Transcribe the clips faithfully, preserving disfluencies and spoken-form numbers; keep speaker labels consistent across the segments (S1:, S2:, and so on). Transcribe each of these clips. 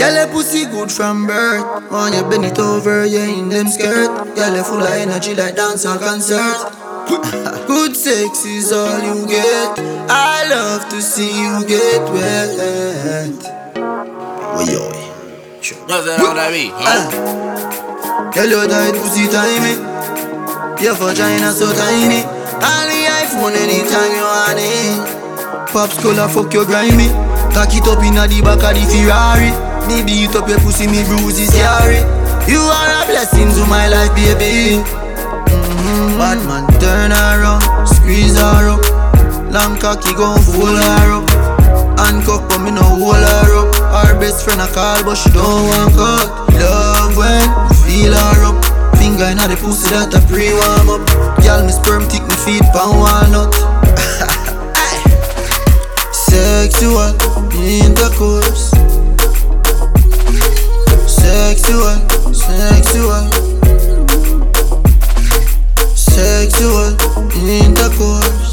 S1: Girl, your pussy good from birth. When you bend it over, you in them skirt. Girl, you full of energy like dance or concert. Good sex is all you get. I love to see you get wet. Oi, oi. Sure.
S2: Nothing on that beat, huh?
S1: Girl, your tight pussy tiny. Your vagina so tiny. Only iPhone anytime you want it. Pops color fuck your grimy. Cock it up inna the back of the Ferrari. Me beat up your pussy, me bruises carry. You are a blessing to my life, baby. Mm-hmm. Bad man turn around, squeeze her up. Long cocky gon' fold her up. Handcuff but me no hold her up. Our best friend a call but she don't want cut. Love when you feel her up. Finger inna the pussy that a pre-warm up. Girl, me sperm tick me feet pan walnut. Sexual intercourse. Sexual, sexual. Sexual intercourse.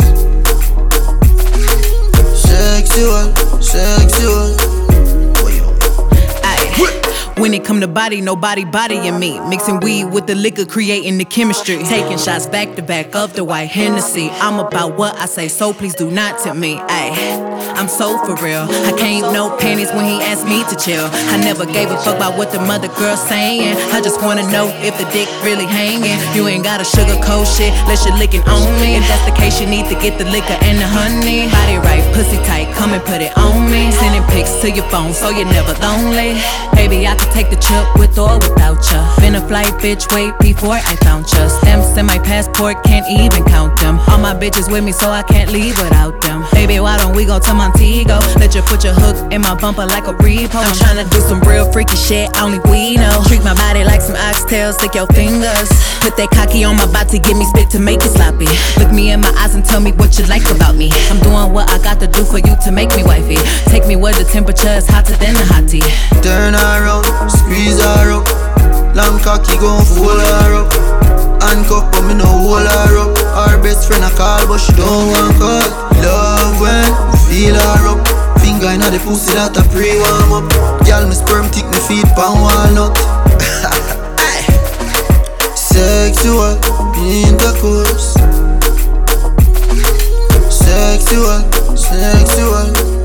S1: Sexual, sexual.
S3: When it come to body, nobody bodying me. Mixing weed with the liquor, creating the chemistry. Taking shots back to back of the white Hennessy. I'm about what I say, so please do not tempt me. Ay, I'm so for real. I can't no panties when he asked me to chill. I never gave a fuck about what the mother girl saying. I just wanna know if the dick really hanging. You ain't gotta sugarcoat shit, let you licking on me. If that's the case, you need to get the liquor and the honey. Body right, pussy tight, come and put it on me. Sending pics to your phone so you're never lonely. Baby, I can take the trip with or without ya. Been a flight, bitch, wait before I found ya. Stamps in my passport, can't even count them. All my bitches with me, so I can't leave without them. Baby, why don't we go to Montego? Let you put your hook in my bumper like a repo. I'm tryna do some real freaky shit, only we know. Treat my body like some oxtails, stick your fingers. Put that cocky on my body, give me spit to make it sloppy. Look me in my eyes and tell me what you like about me. I'm doing what I got to do for you to make me wifey. Take me where the temperature is hotter than a hottie.
S1: Turn around, squeeze her up. Long cocky gon' fold her up. Handcuff but me no hold her up. Our best friend a call but she don't want cut. Love when you feel her up. Finger inna the pussy that a pre-warm up. Girl, me sperm tick me feet pan walnut. Sexual intercourse. Sexual, sexual.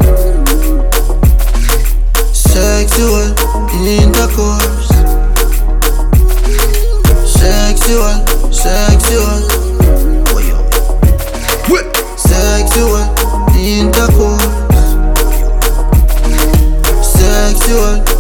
S1: Sexual intercourse. Sexual, sexual. Sexual intercourse. Sexual